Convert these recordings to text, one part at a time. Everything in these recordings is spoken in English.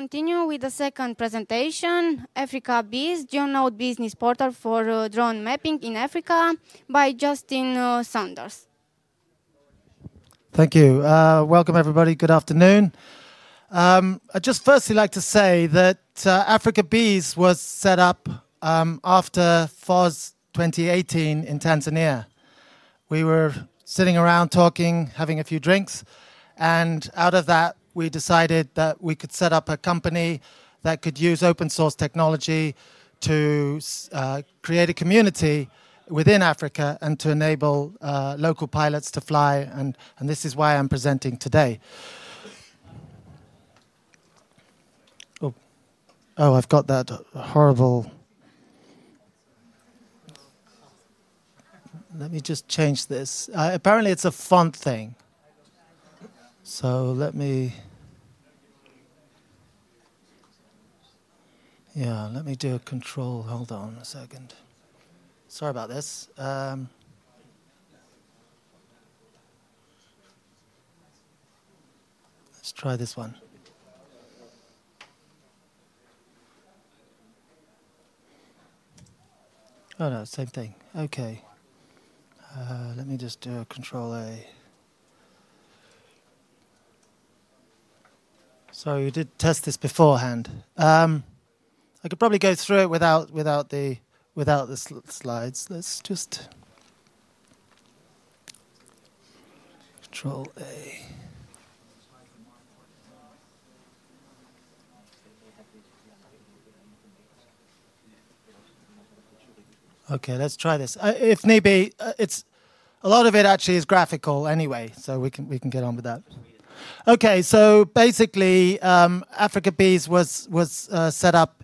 Continue with the second presentation, Africa Biz, GeoNode Business Portal for Drone Mapping in Africa by Justin Saunders. Thank you. Welcome, everybody. Good afternoon. I'd just firstly like to say that Africa Bees was set up after FOSS 2018 in Tanzania. We were sitting around talking, having a few drinks, and out of that, we decided that we could set up a company that could use open source technology to create a community within Africa and to enable local pilots to fly, and this is why I'm presenting today. Oh, I've got that horrible... Let me just change this. Apparently it's a font thing. So let me do a control. Hold on a second. Sorry about this. Let's try this one. Oh no, same thing. Okay. Let me just do a control A. Sorry, we did test this beforehand. I could probably go through it without the slides. Let's just control A. Okay, let's try this. If need be, it's a lot of it actually is graphical anyway, so we can get on with that. Okay, so basically, Africa Bees was set up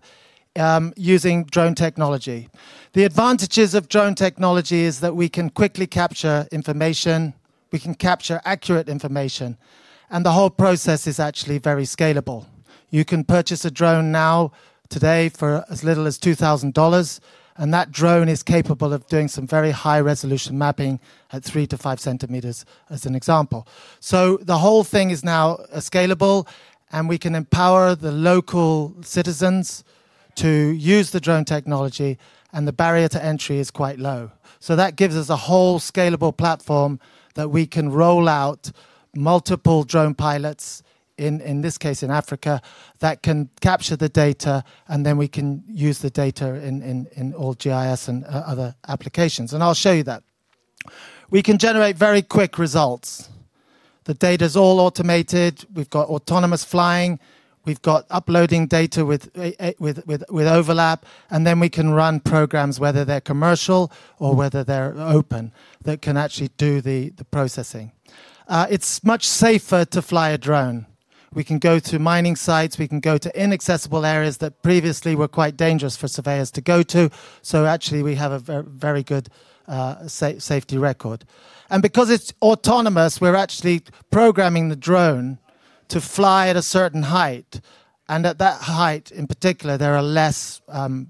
using drone technology. The advantages of drone technology is that we can quickly capture information, we can capture accurate information, and the whole process is actually very scalable. You can purchase a drone now, today, for as little as $2,000, and that drone is capable of doing some very high resolution mapping at 3 to 5 centimeters as an example. So the whole thing is now scalable, and we can empower the local citizens to use the drone technology, and the barrier to entry is quite low. So that gives us a whole scalable platform that we can roll out multiple drone pilots in this case in Africa, that can capture the data, and then we can use the data in all GIS and other applications. And I'll show you that. We can generate very quick results. The data is all automated. We've got autonomous flying. We've got uploading data with overlap, and then we can run programs, whether they're commercial or whether they're open, that can actually do the processing. It's much safer to fly a drone. We can go to mining sites, we can go to inaccessible areas that previously were quite dangerous for surveyors to go to. So actually we have a very good safety record. And because it's autonomous, we're actually programming the drone to fly at a certain height. And at that height in particular, there are less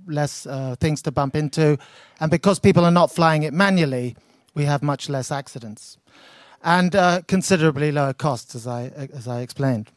things to bump into. And because people are not flying it manually, we have much less accidents. And considerably lower costs, as I explained.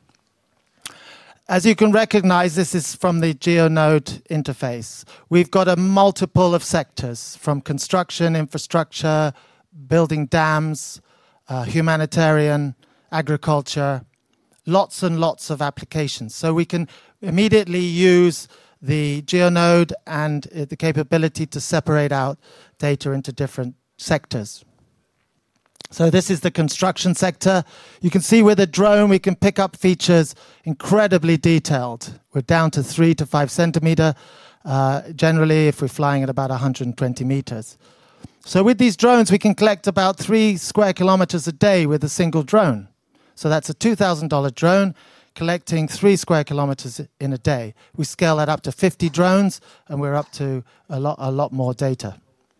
As you can recognize, this is from the GeoNode interface. We've got a multiple of sectors, from construction, infrastructure, building dams, humanitarian, agriculture, lots and lots of applications. So we can immediately use the GeoNode and the capability to separate out data into different sectors. So this is the construction sector. You can see with a drone, we can pick up features incredibly detailed. We're down to 3 to 5 centimeter, generally if we're flying at about 120 meters. So with these drones, we can collect about 3 square kilometers a day with a single drone. So that's a $2,000 drone collecting 3 square kilometers in a day. We scale that up to 50 drones, and we're up to a lot more data.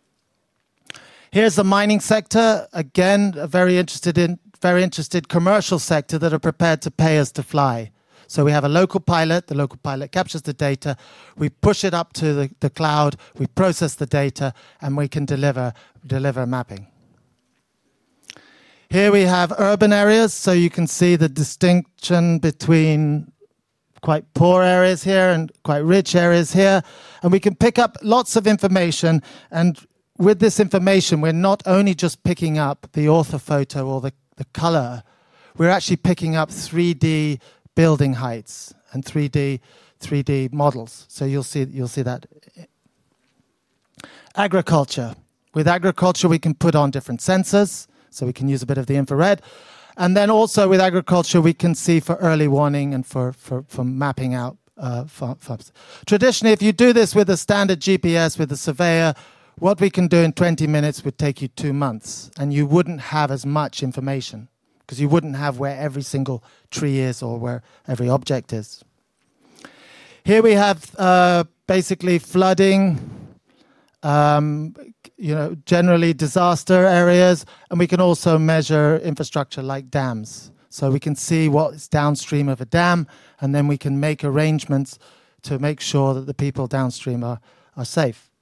Here's the mining sector, again, a very interested commercial sector that are prepared to pay us to fly. So we have a local pilot, the local pilot captures the data, we push it up to the cloud, we process the data, and we can deliver mapping. Here we have urban areas, so you can see the distinction between quite poor areas here and quite rich areas here. And we can pick up lots of information. And with this information, we're not only just picking up the orthophoto or the color, we're actually picking up 3D building heights and 3D models. So you'll see that. Agriculture. With agriculture, we can put on different sensors, so we can use a bit of the infrared. And then also with agriculture, we can see for early warning and for mapping out farms. Traditionally, if you do this with a standard GPS, with a surveyor, what we can do in 20 minutes would take you 2 months, and you wouldn't have as much information because you wouldn't have where every single tree is or where every object is. Here we have basically flooding, generally disaster areas, and we can also measure infrastructure like dams. So we can see what's downstream of a dam, and then we can make arrangements to make sure that the people downstream are safe.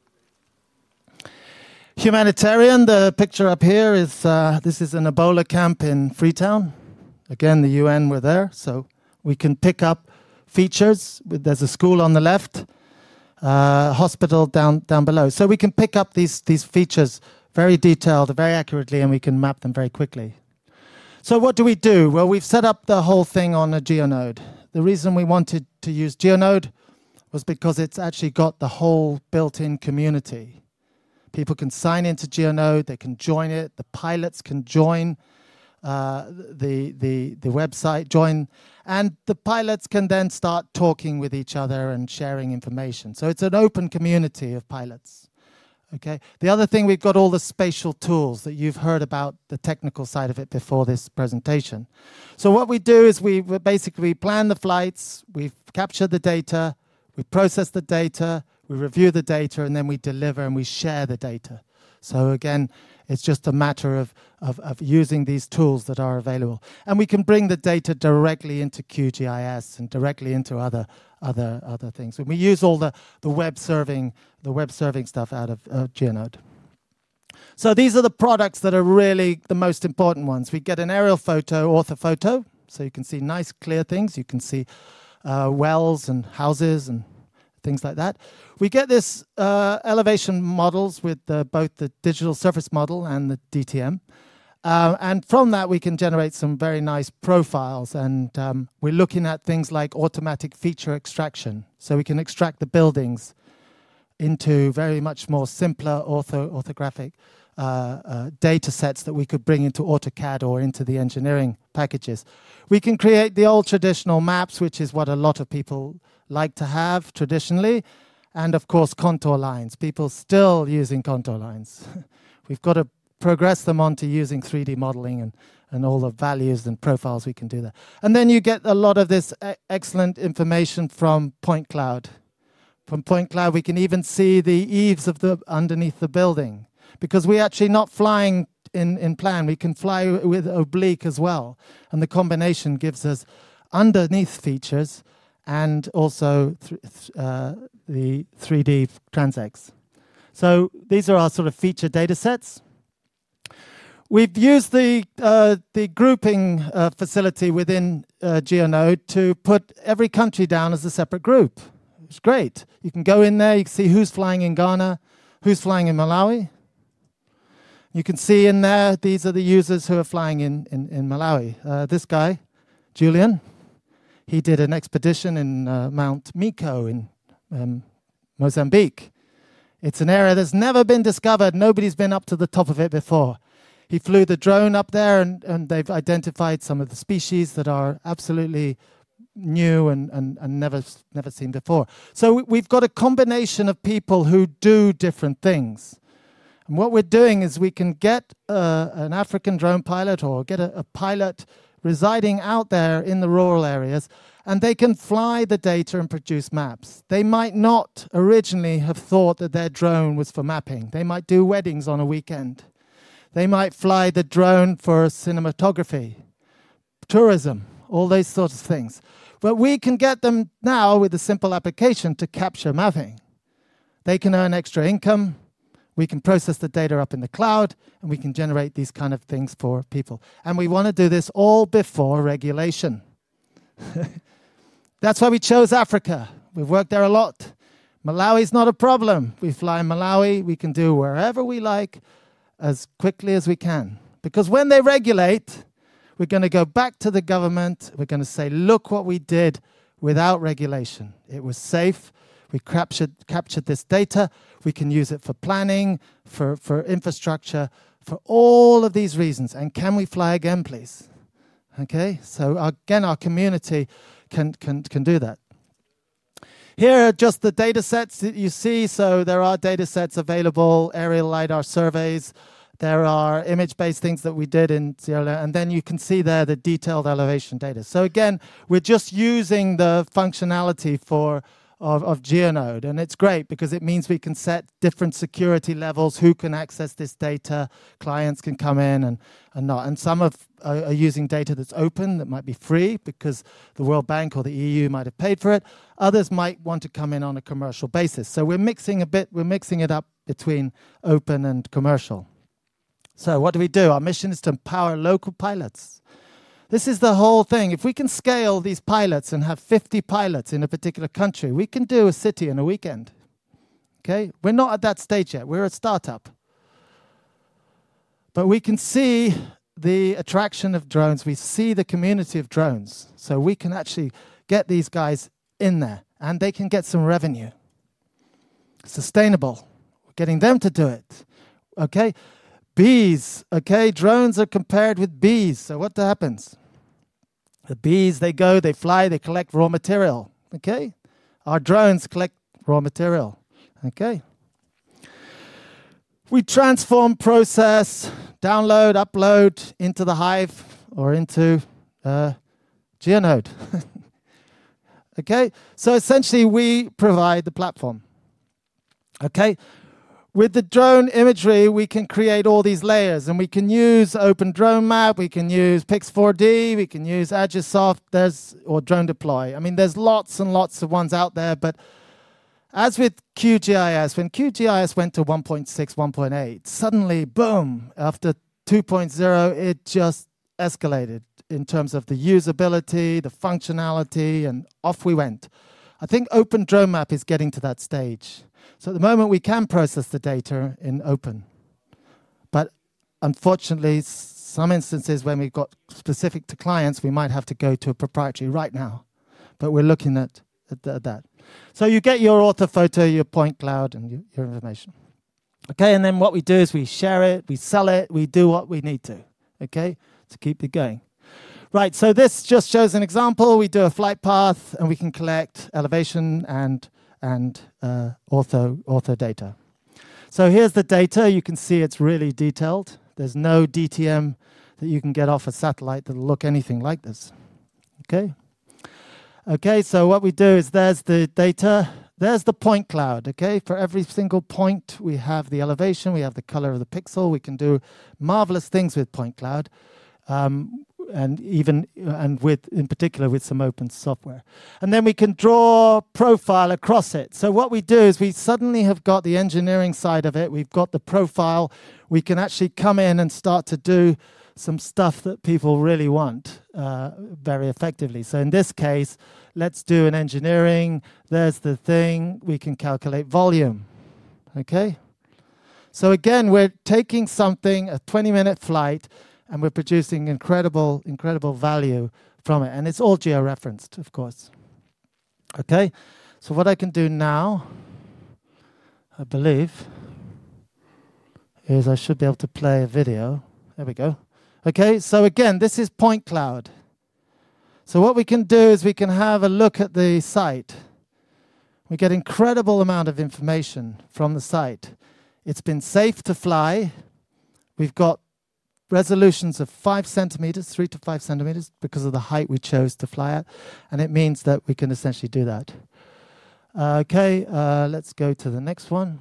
Humanitarian, the picture up here is, this is an Ebola camp in Freetown. Again, the UN were there, so we can pick up features. There's a school on the left, hospital down below. So we can pick up these features very detailed, very accurately, and we can map them very quickly. So what do we do? Well, we've set up the whole thing on a GeoNode. The reason we wanted to use GeoNode was because it's actually got the whole built-in community. People can sign into GeoNode, they can join it, the pilots can join the website, and the pilots can then start talking with each other and sharing information. So it's an open community of pilots. Okay. The other thing, we've got all the spatial tools that you've heard about, the technical side of it before this presentation. So what we do is we basically plan the flights, we capture the data, we process the data, we review the data, and then we deliver and we share the data. So again, it's just a matter of using these tools that are available. And we can bring the data directly into QGIS and directly into other things. And we use all the web serving stuff out of GeoNode. So these are the products that are really the most important ones. We get an aerial photo, orthophoto, so you can see nice clear things. You can see wells and houses and things like that. We get this elevation models with both the digital surface model and the DTM. And from that, we can generate some very nice profiles. And we're looking at things like automatic feature extraction. So we can extract the buildings into very much more simpler orthographic data sets that we could bring into AutoCAD or into the engineering packages. We can create the old traditional maps, which is what a lot of people like to have traditionally, and of course contour lines. People still using contour lines. We've got to progress them onto using 3D modeling and all the values and profiles we can do there. And then you get a lot of this excellent information from point cloud. From point cloud, we can even see the eaves of underneath the building, because we're actually not flying in plan. We can fly with oblique as well, and the combination gives us underneath features and also the 3D transects. So these are our sort of feature data sets. We've used the grouping facility within GeoNode to put every country down as a separate group. It's great. You can go in there, you can see who's flying in Ghana, who's flying in Malawi. You can see in there, these are the users who are flying in Malawi. This guy, Julian, he did an expedition in Mount Miko in Mozambique. It's an area that's never been discovered. Nobody's been up to the top of it before. He flew the drone up there, and they've identified some of the species that are absolutely new and never seen before. So we've got a combination of people who do different things. And what we're doing is we can get an African drone pilot or get a pilot residing out there in the rural areas, and they can fly the data and produce maps. They might not originally have thought that their drone was for mapping. They might do weddings on a weekend. They might fly the drone for cinematography, tourism, all those sorts of things. But we can get them now with a simple application to capture mapping. They can earn extra income. We can process the data up in the cloud, and we can generate these kind of things for people. And we want to do this all before regulation. That's why we chose Africa. We've worked there a lot. Malawi's not a problem. We fly in Malawi. We can do wherever we like as quickly as we can. Because when they regulate, we're going to go back to the government. We're going to say, look what we did without regulation. It was safe. We captured this data. We can use it for planning, for infrastructure, for all of these reasons. And can we fly again, please? Okay, so again, our community can do that. Here are just the data sets that you see. So there are data sets available, aerial LiDAR surveys. There are image-based things that we did in Sierra Leone. And then you can see there the detailed elevation data. So again, we're just using the functionality of GeoNode. And it's great because it means we can set different security levels, who can access this data, clients can come in and not. And some are using data that's open, that might be free because the World Bank or the EU might have paid for it. Others might want to come in on a commercial basis. So we're mixing it up between open and commercial. So what do? Our mission is to empower local pilots. This is the whole thing. If we can scale these pilots and have 50 pilots in a particular country, we can do a city in a weekend. Okay? We're not at that stage yet. We're a startup. But we can see the attraction of drones. We see the community of drones. So we can actually get these guys in there and they can get some revenue. Sustainable. We're getting them to do it. Okay? Bees. Okay? Drones are compared with bees. So what happens? The bees, they go, they fly, they collect raw material. Okay? Our drones collect raw material. Okay? We transform, process, download, upload into the Hive or into GeoNode. Okay? So essentially, we provide the platform. Okay? With the drone imagery, we can create all these layers, and we can use Open Drone Map, we can use Pix4D, we can use Agisoft, or Drone Deploy. I mean, there's lots and lots of ones out there, but as with QGIS, when QGIS went to 1.6, 1.8, suddenly, boom, after 2.0, it just escalated in terms of the usability, the functionality, and off we went. I think Open Drone Map is getting to that stage. So at the moment, we can process the data in open. But unfortunately, some instances when we've got specific to clients, we might have to go to a proprietary right now. But we're looking at that. So you get your orthophoto, your point cloud, and your information. Okay, and then what we do is we share it, we sell it, we do what we need to, okay, to keep it going. Right, so this just shows an example. We do a flight path, and we can collect elevation and ortho data. So here's the data. You can see it's really detailed. There's no DTM that you can get off a satellite that'll look anything like this. Okay? Okay, so what we do is there's the data. There's the point cloud, okay? For every single point, we have the elevation, we have the color of the pixel. We can do marvelous things with point cloud. In particular with some open software. And then we can draw profile across it. So what we do is we suddenly have got the engineering side of it. We've got the profile. We can actually come in and start to do some stuff that people really want very effectively. So in this case, let's do an engineering. There's the thing. We can calculate volume. Okay? So again, we're taking something, a 20-minute flight, and we're producing incredible value from it. And it's all geo-referenced, of course. Okay? So what I can do now, I believe, is I should be able to play a video. There we go. Okay, so again, this is point cloud. So what we can do is we can have a look at the site. We get incredible amount of information from the site. It's been safe to fly. We've got resolutions of 5 centimeters, 3 to 5 centimeters, because of the height we chose to fly at. And it means that we can essentially do that. Okay, let's go to the next one.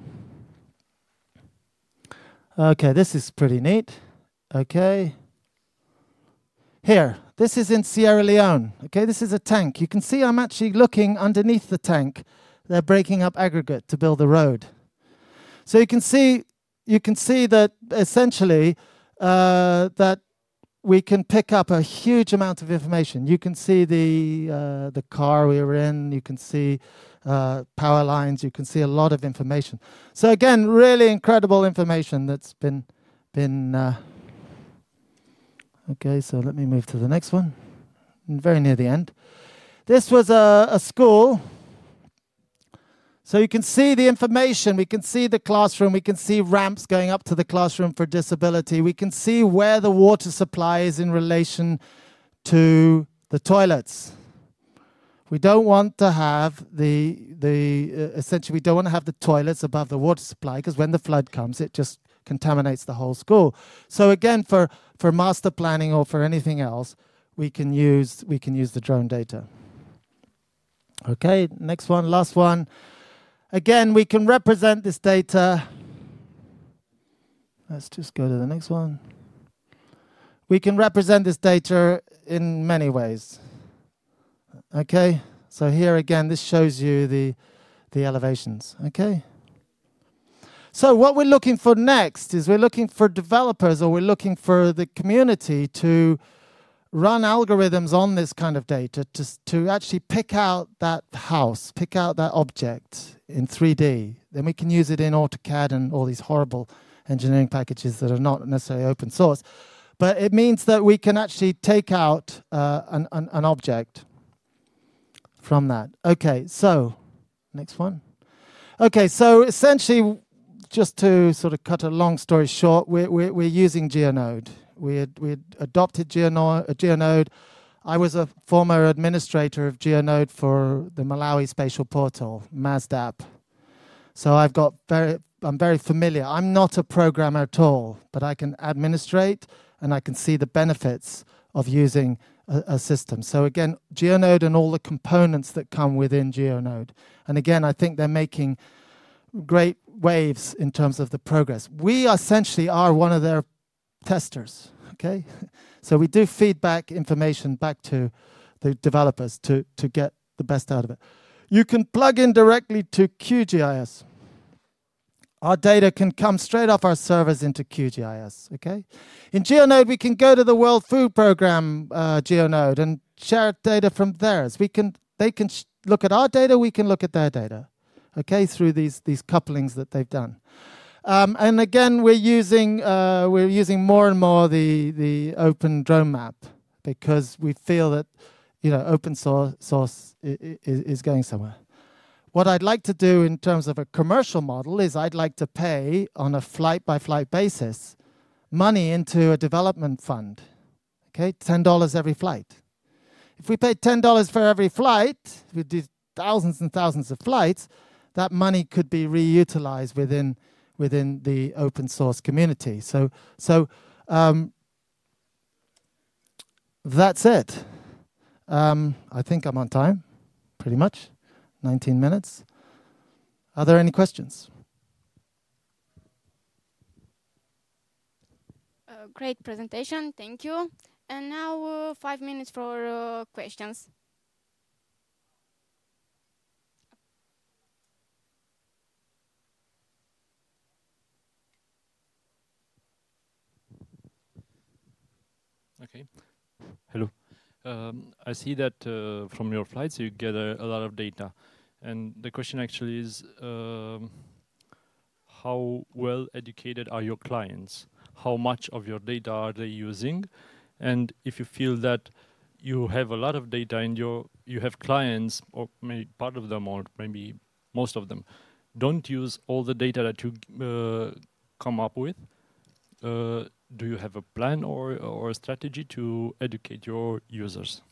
Okay, this is pretty neat. Okay. Here, this is in Sierra Leone. Okay, this is a tank. You can see I'm actually looking underneath the tank. They're breaking up aggregate to build a road. So you can see that essentially that we can pick up a huge amount of information. You can see the car we were in. You can see power lines. You can see a lot of information. So again, really incredible information that's been. Okay, so let me move to the next one. Very near the end. This was a school. So you can see the information, we can see the classroom, we can see ramps going up to the classroom for disability, we can see where the water supply is in relation to the toilets. We don't want to have essentially we don't want to have the toilets above the water supply, because when the flood comes it just contaminates the whole school. So again, for master planning or for anything else, we can use the drone data. Okay, next one, last one. Again, we can represent this data. Let's just go to the next one. We can represent this data in many ways. Okay, so here again, this shows you the elevations. Okay. So what we're looking for next is we're looking for developers, or we're looking for the community to run algorithms on this kind of data to actually pick out that house, pick out that object in 3D. Then we can use it in AutoCAD and all these horrible engineering packages that are not necessarily open source. But it means that we can actually take out an object from that. Okay, so next one. Okay, so essentially, just to sort of cut a long story short, we're using GeoNode. We had adopted GeoNode. I was a former administrator of GeoNode for the Malawi Spatial Portal, MASDAP. So I'm very familiar. I'm not a programmer at all, but I can administrate and I can see the benefits of using a system. So again, GeoNode and all the components that come within GeoNode. And again, I think they're making great waves in terms of the progress. We essentially are one of their testers, okay? So we do feedback information back to the developers to get the best out of it. You can plug in directly to QGIS. Our data can come straight off our servers into QGIS, okay? In GeoNode, we can go to the World Food Programme GeoNode and share data from theirs. They can look at our data, we can look at their data, okay, through these couplings that they've done. And again, we're using more and more the open drone map, because we feel that open source is going somewhere. What I'd like to do in terms of a commercial model is I'd like to pay on a flight-by-flight basis money into a development fund, okay, $10 every flight. If we pay $10 for every flight, we do thousands and thousands of flights, that money could be reutilized within the open source community. So that's it. I think I'm on time, pretty much. 19 minutes. Are there any questions? Great presentation, thank you. And now 5 minutes for questions. Okay. Hello. I see that from your flights you get a lot of data. And the question actually is, how well educated are your clients? How much of your data are they using? And if you feel that you have a lot of data and you have clients, or maybe part of them, or maybe most of them, don't use all the data that you come up with, do you have a plan or a strategy to educate your users?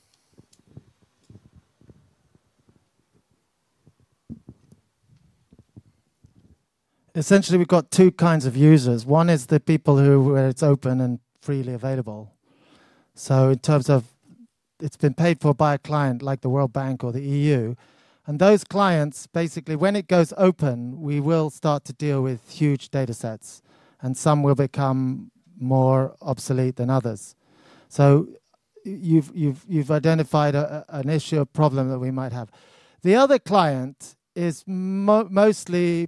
Essentially, we've got two kinds of users. One is the people where it's open and freely available. So in terms of it's been paid for by a client like the World Bank or the EU. And those clients, basically, when it goes open, we will start to deal with huge data sets. And some will become more obsolete than others. So you've identified an issue, a problem that we might have. The other client is mostly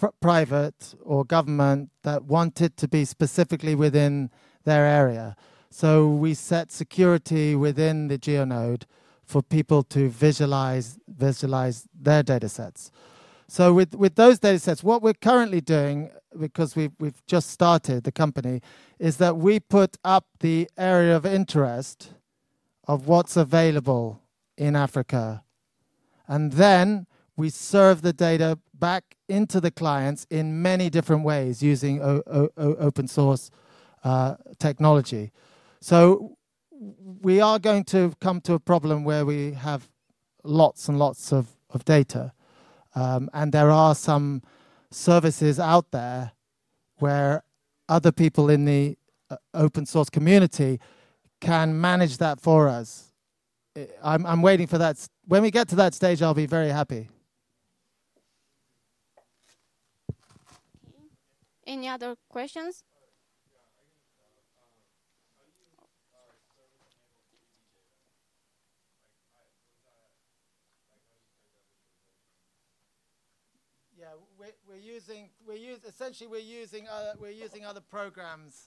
private or government that want it to be specifically within their area. So we set security within the GeoNode for people to visualize their data sets. So with those data sets, what we're currently doing, because we've just started the company, is that we put up the area of interest of what's available in Africa. And then we serve the data back into the clients in many different ways using open source technology. So we are going to come to a problem where we have lots and lots of data. And there are some services out there where other people in the open source community can manage that for us. I'm waiting for that. When we get to that stage, I'll be very happy. Any other questions? Yeah, we're using other programs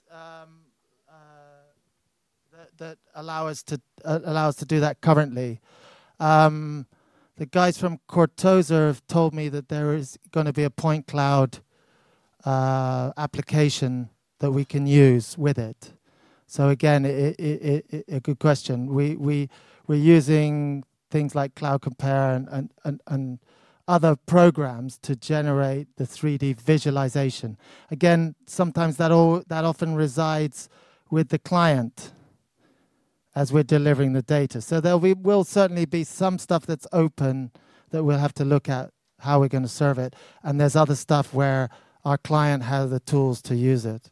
that allow us to do that currently. The guys from Cortosa have told me that there is going to be a point cloud application that we can use with it. So again, a good question. We're using things like Cloud Compare and other programs to generate the 3D visualization. Again, sometimes that often resides with the client as we're delivering the data. So will certainly be some stuff that's open that we'll have to look at how we're going to serve it. And there's other stuff where our client has the tools to use it.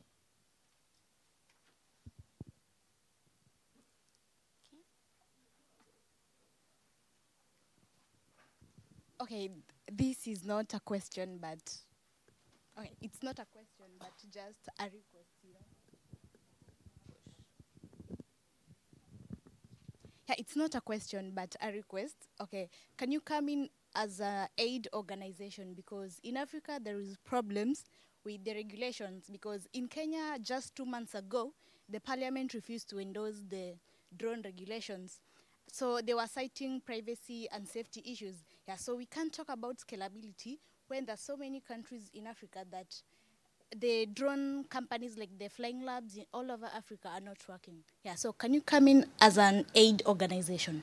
Okay, this is not a question, but okay, it's not a question, but just a request. Yeah, it's not a question, but a request. Okay, can you come in as an aid organization? Because in Africa, there is problems with the regulations. Because in Kenya, just 2 months ago, the parliament refused to endorse the drone regulations. So they were citing privacy and safety issues. Yeah, so we can't talk about scalability when there's so many countries in Africa that the drone companies like the Flying Labs all over Africa are not working. Yeah, so can you come in as an aid organization?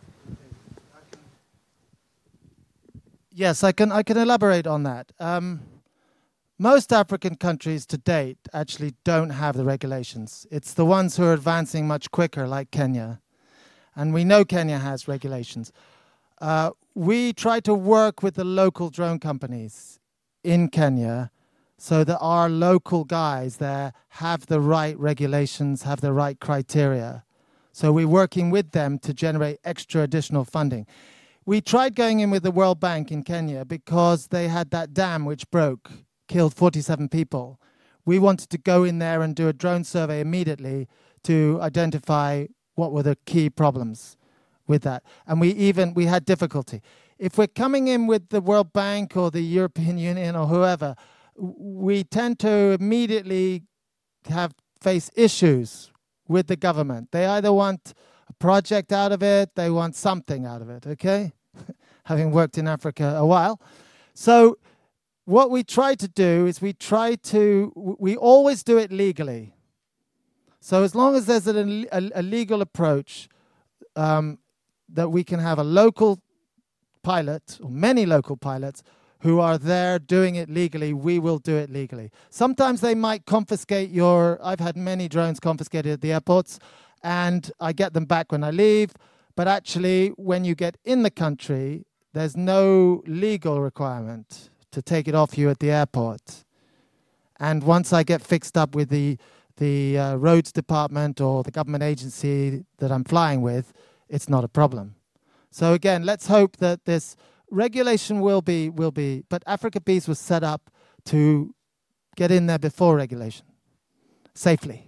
Yes, I can elaborate on that. Most African countries to date actually don't have the regulations. It's the ones who are advancing much quicker, like Kenya. And we know Kenya has regulations. We try to work with the local drone companies in Kenya so that our local guys there have the right regulations, have the right criteria. So we're working with them to generate extra additional funding. We tried going in with the World Bank in Kenya because they had that dam which broke, killed 47 people. We wanted to go in there and do a drone survey immediately to identify what were the key problems with that. And we had difficulty. If we're coming in with the World Bank or the European Union or whoever, we tend to immediately face issues with the government. They either want a project out of it, they want something out of it, okay? Having worked in Africa a while. So what we try to do is we always do it legally. So as long as there's a legal approach, that we can have a local pilot, or many local pilots, who are there doing it legally, we will do it legally. Sometimes they might confiscate I've had many drones confiscated at the airports, and I get them back when I leave. But actually, when you get in the country, there's no legal requirement to take it off you at the airport. And once I get fixed up with the roads department or the government agency that I'm flying with, it's not a problem. So again, let's hope that this regulation will be, but Africa Bees was set up to get in there before regulation, safely.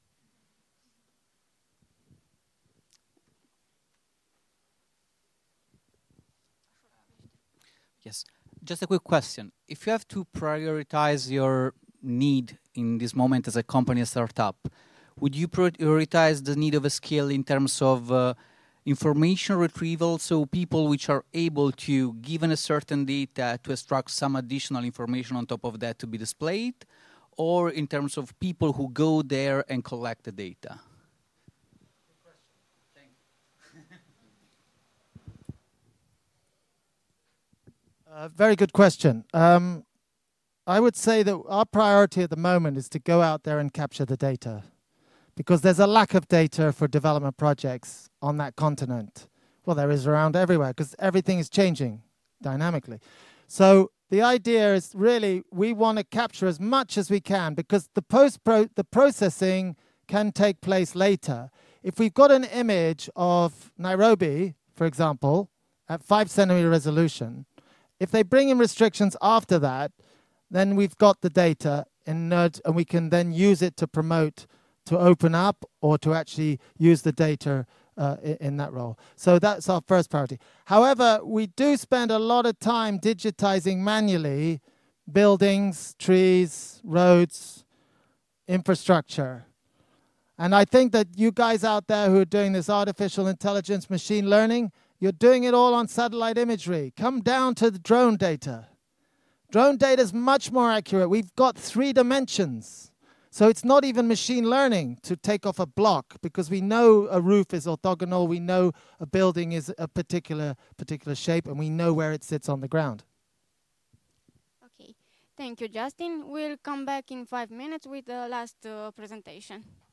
Yes, just a quick question. If you have to prioritize your need in this moment as a company, a startup, would you prioritize the need of a skill in terms of information retrieval, so people which are able to, given a certain data, to extract some additional information on top of that to be displayed, or in terms of people who go there and collect the data? Very good question. I would say that our priority at the moment is to go out there and capture the data, because there's a lack of data for development projects on that continent. Well, there is around everywhere, because everything is changing dynamically. So the idea is really we want to capture as much as we can, because the processing can take place later. If we've got an image of Nairobi, for example, at 5 centimeter resolution, if they bring in restrictions after that, then we've got the data and we can then use it to promote, to open up, or to actually use the data in that role. So that's our first priority. However, we do spend a lot of time digitizing manually buildings, trees, roads, infrastructure. And I think that you guys out there who are doing this artificial intelligence, machine learning, you're doing it all on satellite imagery. Come down to the drone data. Drone data is much more accurate. We've got 3 dimensions. So it's not even machine learning to take off a block, because we know a roof is orthogonal, we know a building is a particular shape, and we know where it sits on the ground. Okay, thank you, Justin. We'll come back in 5 minutes with the last presentation.